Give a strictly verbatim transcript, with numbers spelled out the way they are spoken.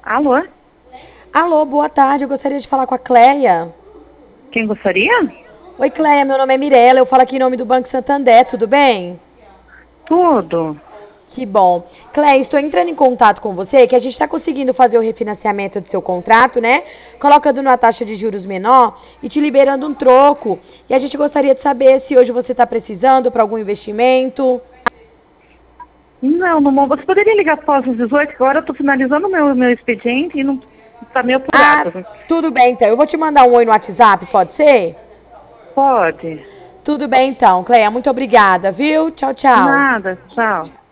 Alô? Alô, boa tarde. Eu gostaria de falar com a Cleia. Quem gostaria? Oi, Cleia. Meu nome é Mirella. Eu falo aqui em nome do Banco Santander. Tudo bem? Tudo. Que bom. Cleia, estou entrando em contato com você que a gente está conseguindo fazer o refinanciamento do seu contrato, né? Colocando numa taxa de juros menor e te liberando um troco. E a gente gostaria de saber se hoje você está precisando para algum investimento. Não, não, você poderia ligar após as dezoito, que agora eu estou finalizando o meu, meu expediente e não está meio Ah, apurado. tudo bem então. Eu vou te mandar um oi no WhatsApp, pode ser? Pode. Tudo bem então, Cleia. Muito obrigada, viu? Tchau, tchau. Nada, tchau.